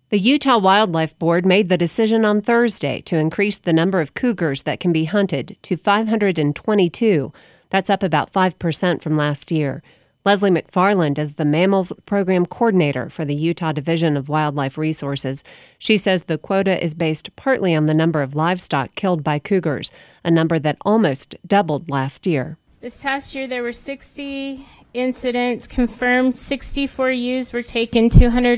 The Utah Wildlife Board made the decision on Thursday to increase the number of cougars that can be hunted to 522. That's up about 5% from last year. Leslie McFarland is the Mammals Program Coordinator for the Utah Division of Wildlife Resources. She says the quota is based partly on the number of livestock killed by cougars, a number that almost doubled last year. This past year, there were 60 incidents confirmed. 64 ewes were taken,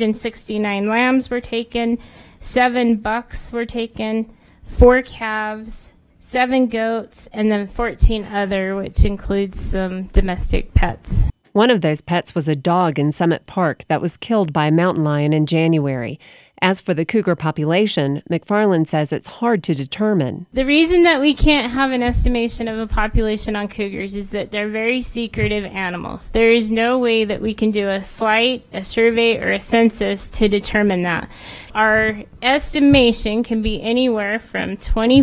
269 lambs were taken, 7 bucks were taken, 4 calves, 7 goats, and then 14 other, which includes some domestic pets. One of those pets was a dog in Summit Park that was killed by a mountain lion in January. As for the cougar population, McFarland says it's hard to determine. The reason that we can't have an estimation of a population on cougars is that they're very secretive animals. There is no way that we can do a flight, a survey, or a census to determine that. Our estimation can be anywhere from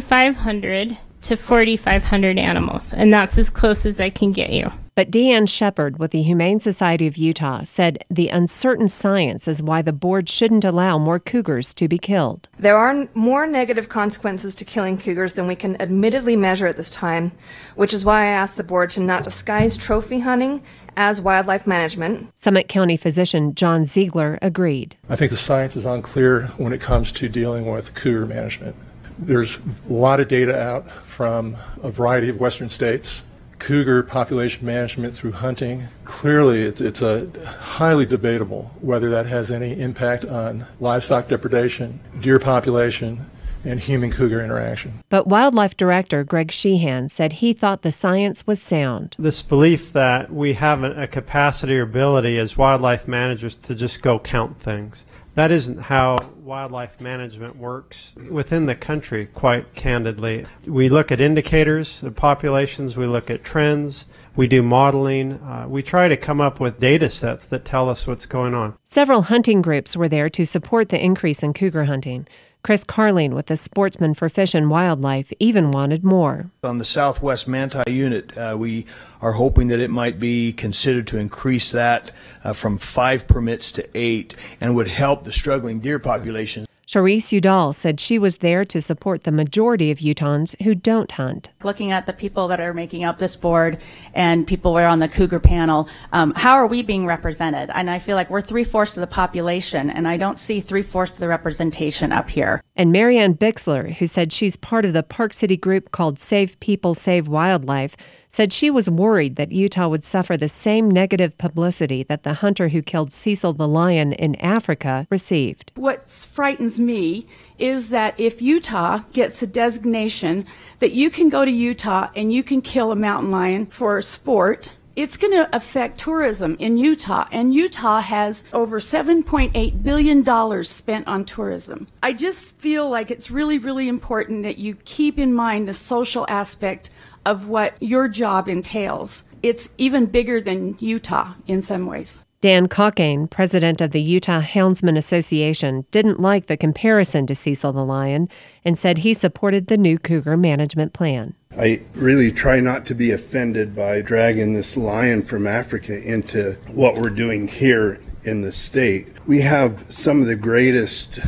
2,500 to 4,500 animals, and that's as close as I can get you. But Deanne Shepard with the Humane Society of Utah said the uncertain science is why the board shouldn't allow more cougars to be killed. There are more negative consequences to killing cougars than we can admittedly measure at this time, which is why I asked the board to not disguise trophy hunting as wildlife management. Summit County physician John Ziegler agreed. I think the science is unclear when it comes to dealing with cougar management. There's a lot of data out from a variety of western states. Cougar population management through hunting, clearly it's a highly debatable whether that has any impact on livestock depredation, deer population, and human cougar interaction. But Wildlife Director Greg Sheehan said he thought the science was sound. This belief that we have a capacity or ability as wildlife managers to just go count things. That isn't how wildlife management works within the country, quite candidly. We look at indicators of populations, we look at trends, we do modeling, we try to come up with data sets that tell us what's going on. Several hunting groups were there to support the increase in cougar hunting. Chris Carling with the Sportsmen for Fish and Wildlife even wanted more. On the Southwest Manti unit, we are hoping that it might be considered to increase that from 5 permits to 8 and would help the struggling deer population. Charisse Udall said she was there to support the majority of Utahns who don't hunt. Looking at the people that are making up this board and people who are on the cougar panel, how are we being represented? And I feel like we're 3/4 of the population, and I don't see 3/4 of the representation up here. And Marianne Bixler, who said she's part of the Park City group called Save People, Save Wildlife, said she was worried that Utah would suffer the same negative publicity that the hunter who killed Cecil the lion in Africa received. What frightens me is that if Utah gets a designation that you can go to Utah and you can kill a mountain lion for sport, it's going to affect tourism in Utah, and Utah has over $7.8 billion spent on tourism. I just feel like it's really, really important that you keep in mind the social aspect of what your job entails. It's even bigger than Utah in some ways. Dan Cockane, president of the Utah Houndsman Association, didn't like the comparison to Cecil the lion and said he supported the new cougar management plan. I really try not to be offended by dragging this lion from Africa into what we're doing here in the state. We have some of the greatest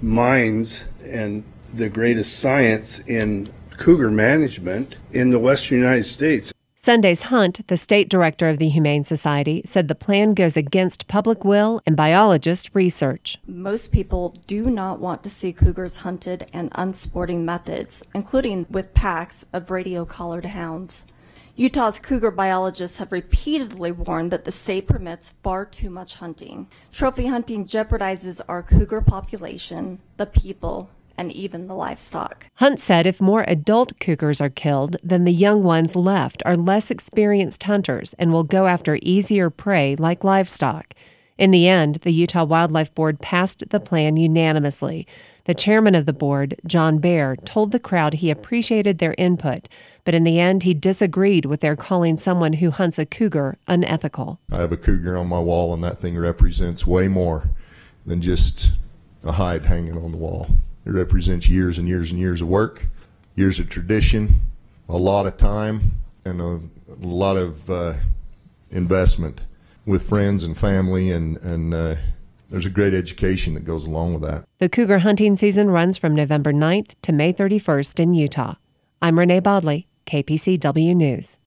minds and the greatest science in cougar management in the western United States. Sunday's Hunt, the state director of the Humane Society, said the plan goes against public will and biologist research. Most people do not want to see cougars hunted and unsporting methods, including with packs of radio-collared hounds. Utah's cougar biologists have repeatedly warned that the state permits far too much hunting. Trophy hunting jeopardizes our cougar population, the people, and even the livestock. Hunt said if more adult cougars are killed, then the young ones left are less experienced hunters and will go after easier prey like livestock. In the end, the Utah Wildlife Board passed the plan unanimously. The chairman of the board, John Baer, told the crowd he appreciated their input, but in the end he disagreed with their calling someone who hunts a cougar unethical. I have a cougar on my wall, and that thing represents way more than just a hide hanging on the wall. It represents years and years and years of work, years of tradition, a lot of time, and a lot of investment with friends and family and there's a great education that goes along with that. The cougar hunting season runs from November 9th to May 31st in Utah. I'm Renee Bodley, KPCW News.